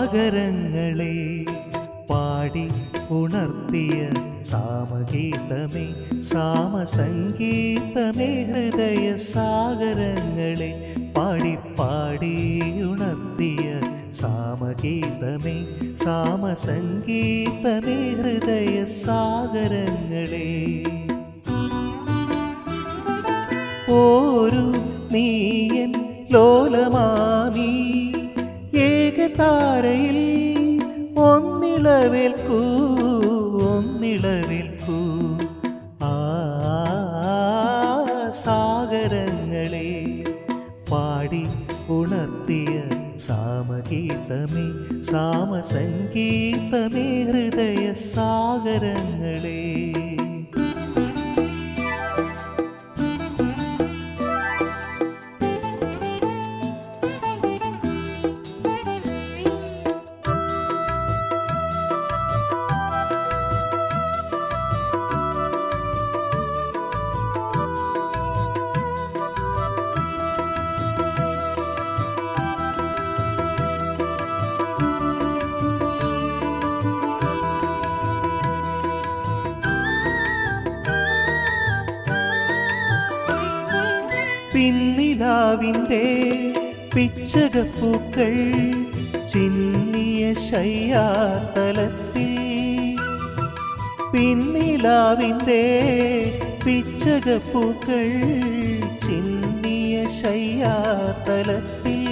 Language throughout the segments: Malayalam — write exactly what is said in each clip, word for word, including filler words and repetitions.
സാഗരങ്ങളെ പാടി ഉണർത്തിയ സാമഗീതമേ സാമസംഗീതമേ ഹൃദയ സാഗരങ്ങളെ പാടി പാടി ഉണർത്തിയ സാമഗീതമേ സാമസംഗീതമേ ഹൃദയ സാഗരങ്ങളെ ഓരു നീയൻ ലോലമാമീ ഏകതാരയിൽ ഒന്നിളവേൽക്കൂ ഒന്നിളവേൽക്കൂ ആ സാഗരങ്ങളെ പാടി ഉണർത്തിയ സാമഗീതമേ സാമസംഗീതമേ ഹൃദയ സാഗരങ്ങളെ പിന്നിലാവിൻ്റെ പിച്ചകപ്പൂക്കൾ ചിന്നിയ ശയ്യാതലത്തിൽ പിന്നിലാവിൻ്റെ പിച്ചകപ്പൂക്കൾ ചിന്നിയ ശയ്യാതലത്തിൽ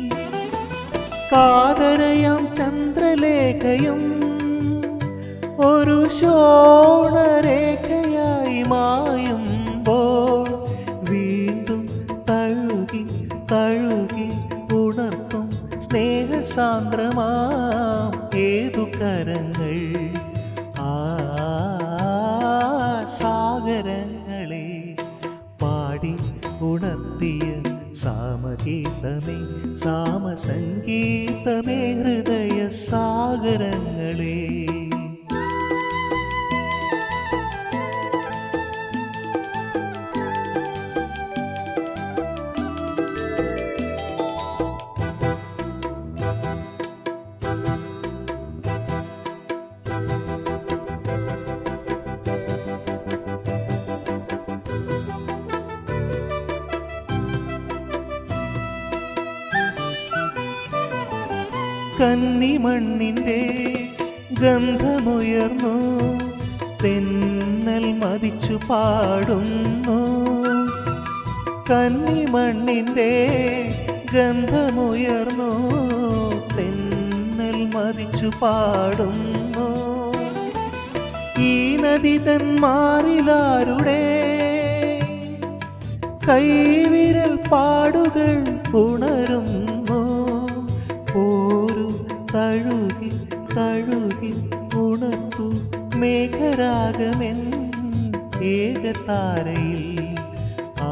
കാതരയാം ചന്ദ്രലേഖയും ഒരു ശോണരേഖയായി മായുമ്പോൾ വീണ്ടും തഴുകി തഴുകി ഉണർത്തും സ്നേഹസാന്ദ്രമാം ഏതു കരങ്ങൾ ആ സാഗരങ്ങളെ പാടി ഉണർത്തിയ സാമഗീതമേ സാമസംഗീതമേ ഹൃദയ സാഗരങ്ങളെ കന്നിമണ്ണിൻ്റെ ഗന്ധമുയർന്നു തെന്നൽ മതിച്ചു പാടുന്നു കന്നിമണ്ണിൻ്റെ ഗന്ധമുയർന്നു തെന്നൽ മതിച്ചു പാടുന്നു ഈ നദി തൻ മാറിലാരുടെ കൈവിരൽ പാടുകൾ ഉണരുന്നു ഓരു തഴുകി തഴുകി ഉണർത്തു മേഘരാഗമെൻ ഏകതാരയിൽ ആ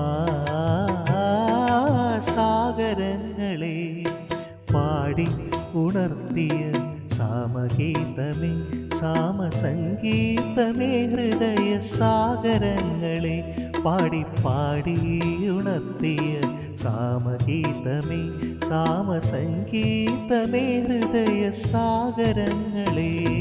സാഗരങ്ങളെ പാടി ഉണർത്തിയ സാമഗീതമേ സാമസംഗീതമേ ഹൃദയ സാഗരങ്ങളെ പാടി പാടി ഉണർത്തിയ സാമഗീതമേ സാമസംഗീതമേ ഹൃദയ സാഗരങ്ങളെ